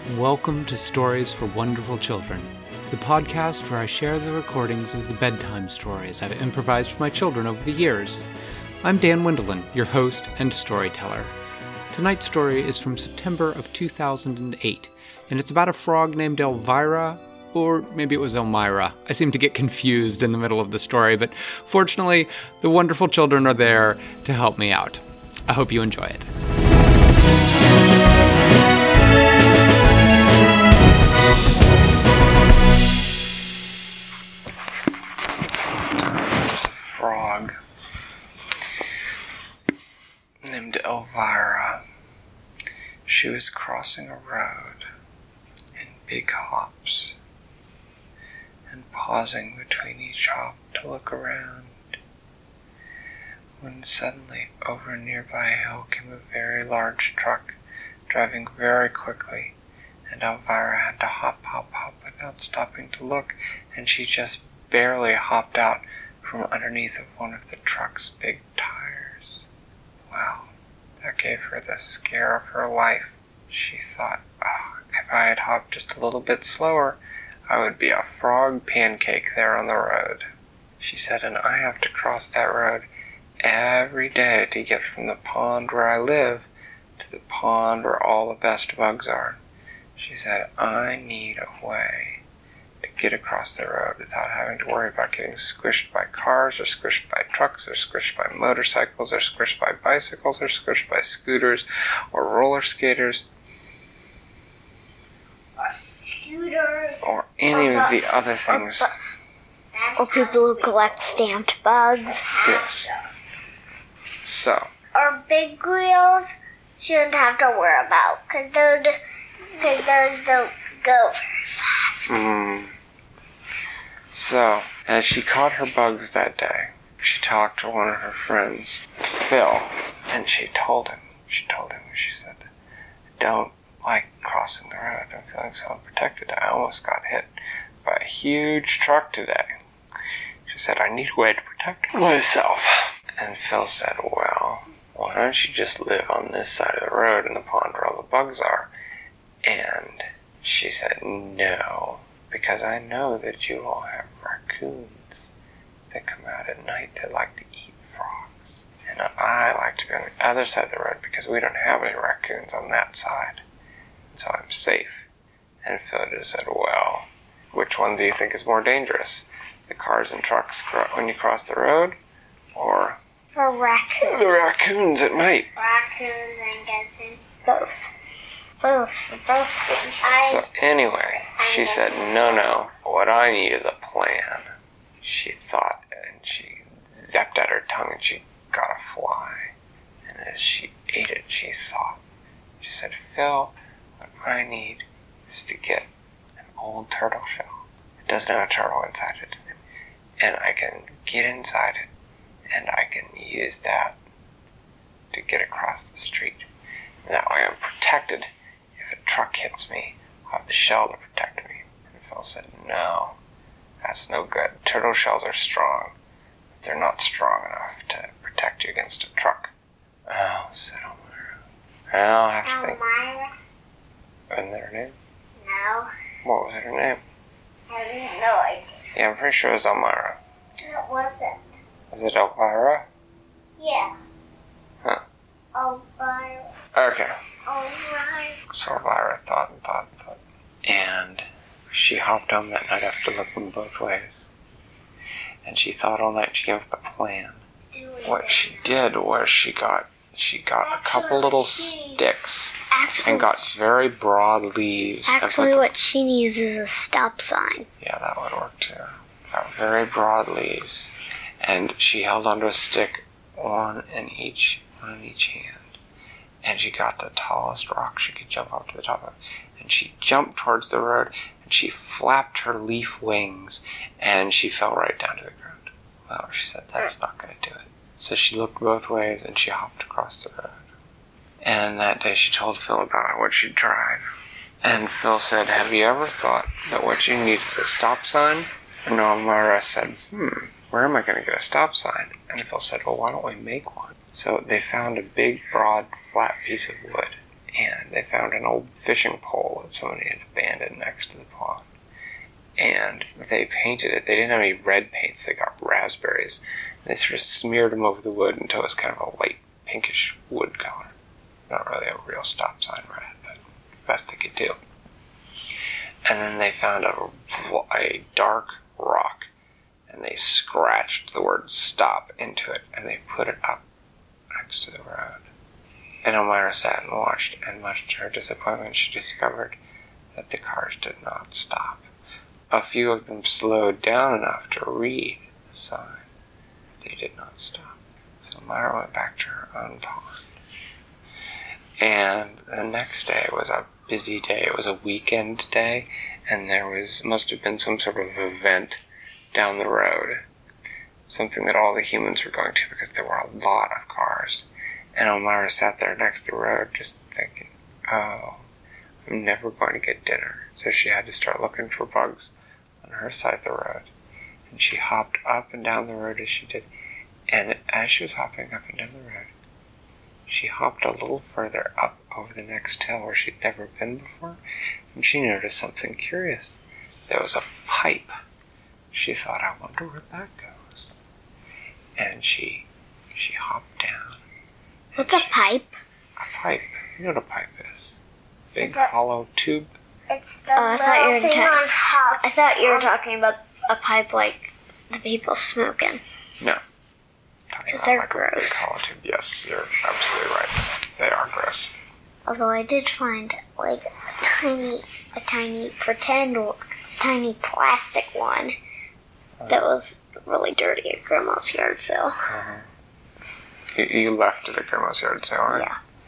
Welcome to Stories for Wonderful Children, the podcast where I share the recordings of the bedtime stories I've improvised for my children over the years. I'm Dan Wendelin, your host and storyteller. Tonight's story is from September of 2008, and it's about a frog named Elvira, or maybe it was Elmira. I seem to get confused in the middle of the story, but fortunately, the wonderful children are there to help me out. I hope you enjoy it. Frog named Elvira. She was crossing a road in big hops and pausing between each hop to look around, when suddenly over a nearby hill came a very large truck driving very quickly, and Elvira had to hop without stopping to look, and she just barely hopped out from underneath of one of the truck's big tires. Wow, that gave her the scare of her life. She thought, if I had hopped just a little bit slower, I would be a frog pancake there on the road. She said, and I have to cross that road every day to get from the pond where I live to the pond where all the best bugs are. She said, I need a way to get across the road without having to worry about getting squished by cars, or squished by trucks, or squished by motorcycles, or squished by bicycles, or squished by scooters, or roller skaters, or any of the other things. Or people who collect stamped bugs. Yes. So. Or big wheels shouldn't have to worry about, because those don't go very fast. So, as she caught her bugs that day, she talked to one of her friends, Phil, and she told him, she said, I don't like crossing the road. I'm feeling so unprotected. I almost got hit by a huge truck today. She said, I need a way to protect myself. And Phil said, well, why don't you just live on this side of the road in the pond where all the bugs are? And she said, no, because I know that you all have raccoons that come out at night that like to eat frogs. And I like to be on the other side of the road because we don't have any raccoons on that side. And so I'm safe. And Phil just said, well, which one do you think is more dangerous? The cars and trucks when you cross the road, or raccoons? The raccoons at night. Raccoons, I'm guessing. Both. So anyway, she said, no, what I need is a plan. She thought, and she zapped at her tongue, and she got a fly. And as she ate it, she thought. She said, Phil, what I need is to get an old turtle shell. It doesn't have a turtle inside it. And I can get inside it, and I can use that to get across the street. And that way I'm protected. If a truck hits me, I'll have the shell to protect me. And Phil said, no, that's no good. Turtle shells are strong, but they're not strong enough to protect you against a truck. Oh, said Elmira. I'll have to think. Elmira? Wasn't that her name? No. What was her name? I have no idea. Yeah, I'm pretty sure it was Elmira. What was it? Was it Elvira? Yeah. Huh. Elvira. Okay. Alright. So Elvira thought. And she hopped home that night after looking both ways. And she thought all night. She came up with a plan. What she did was she got a couple little sticks and got very broad leaves. Actually, what she needs is a stop sign. Yeah, that would work too. Got very broad leaves. And she held onto a stick, one in each hand. And she got the tallest rock she could jump up to the top of. And she jumped towards the road, and she flapped her leaf wings, and she fell right down to the ground. Well, she said, that's not going to do it. So she looked both ways, and she hopped across the road. And that day she told Phil about what she'd tried. And Phil said, have you ever thought that what you need is a stop sign? And Elmira said, where am I going to get a stop sign? And Phil said, well, why don't we make one? So they found a big, broad, flat piece of wood, and they found an old fishing pole that somebody had abandoned next to the pond. And they painted it. They didn't have any red paints. They got raspberries. And they sort of smeared them over the wood until it was kind of a light pinkish wood color. Not really a real stop sign red, but best they could do. And then they found a dark rock, and they scratched the word stop into it, and they put it up next to the road. And Elmira sat and watched, and much to her disappointment, she discovered that the cars did not stop. A few of them slowed down enough to read the sign. They did not stop. So Elmira went back to her own pond. And the next day was a busy day. It was a weekend day, and there must have been some sort of event down the road. Something that all the humans were going to, because there were a lot of cars. And Elmira sat there next to the road just thinking, oh, I'm never going to get dinner. So she had to start looking for bugs on her side of the road. And she hopped up and down the road as she did. And as she was hopping up and down the road, she hopped a little further up over the next hill where she'd never been before, and she noticed something curious. There was a pipe. She thought, I wonder where that goes. And she hopped down. What's a pipe? A pipe. You know what a pipe is. Big hollow tube. It's the little thing on top. I thought you were talking about a pipe like the people smoking. No. Because they're like gross. A big hollow tube. Yes, you're absolutely right. They are gross. Although I did find like a tiny pretend or tiny plastic one that was really dirty at Grandma's yard sale. Uh-huh. You left it at Grandma's yard sale, right?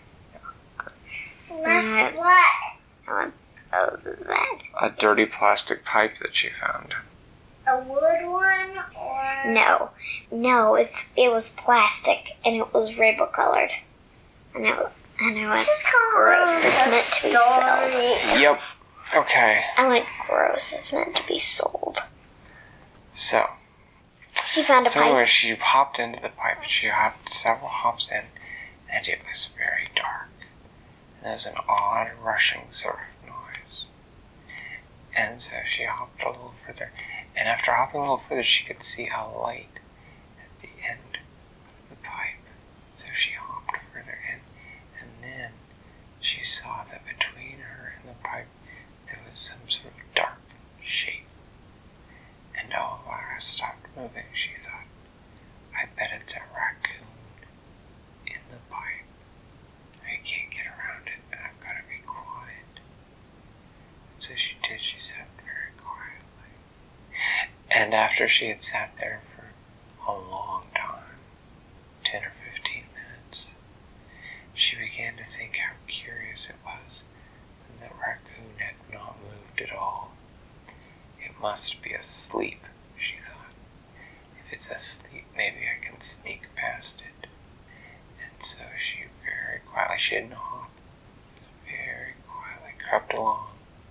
Yeah. Left what? That. A dirty plastic pipe that she found. A wood one or? No, it was plastic and it was rainbow colored. And it went gross. It's meant to be sold. Yep. Okay. I went gross. It's meant to be sold. So. She found a pipe. Anyway, she hopped into the pipe. She hopped several hops in, and it was very dark. And there was an odd rushing sort of noise. And so she hopped a little further. And after hopping a little further, she could see a light at the end of the pipe. So she hopped further in, and then she saw that between her and the pipe there was some sort of dark shape. And Elmira stopped moving. She thought, I bet it's a raccoon in the pipe. I can't get around it, and I've got to be quiet. And so she did. She sat very quietly. And after she had sat there for a long time, 10 or 15 minutes, she began to think how curious it was that the raccoon had not moved at all. It must be asleep, she thought. If it's asleep, maybe I can sneak past it. And so she very quietly, she didn't hop, very quietly crept along.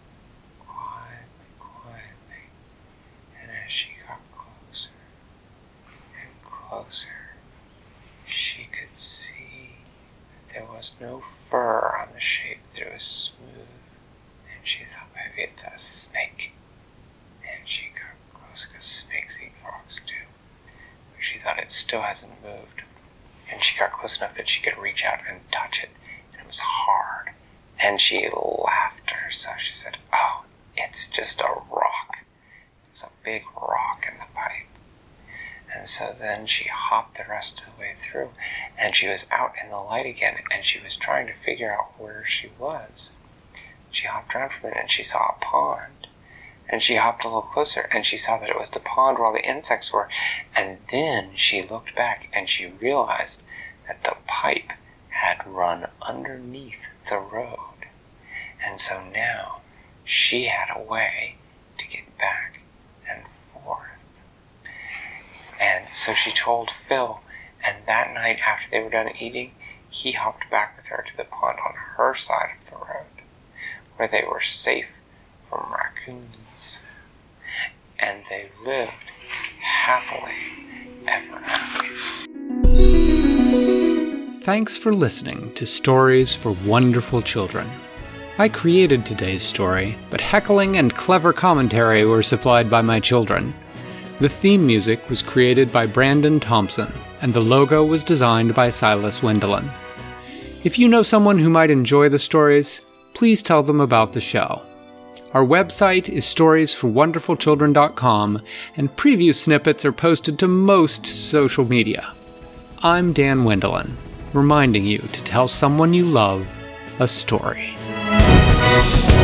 Quietly. And as she got closer and closer, she could see that there was no fur on the shape, that it was smooth. And she thought maybe it's a snake. And she got close, because snakes eat frogs too. But she thought it still hasn't moved. And she got close enough that she could reach out and touch it. And it was hard. And she laughed to herself. She said, oh, it's just a rock. It's a big rock in the pipe. And so then she hopped the rest of the way through. And she was out in the light again. And she was trying to figure out where she was. She hopped around for a minute and she saw a pond. And she hopped a little closer, and she saw that it was the pond where all the insects were. And then she looked back, and she realized that the pipe had run underneath the road. And so now she had a way to get back and forth. And so she told Phil, and that night after they were done eating, he hopped back with her to the pond on her side of the road, where they were safe from raccoons. And they lived happily ever after. Thanks for listening to Stories for Wonderful Children. I created today's story, but heckling and clever commentary were supplied by my children. The theme music was created by Brandon Thompson, and the logo was designed by Silas Wendelin. If you know someone who might enjoy the stories, please tell them about the show. Our website is storiesforwonderfulchildren.com, and preview snippets are posted to most social media. I'm Dan Wendelin, reminding you to tell someone you love a story.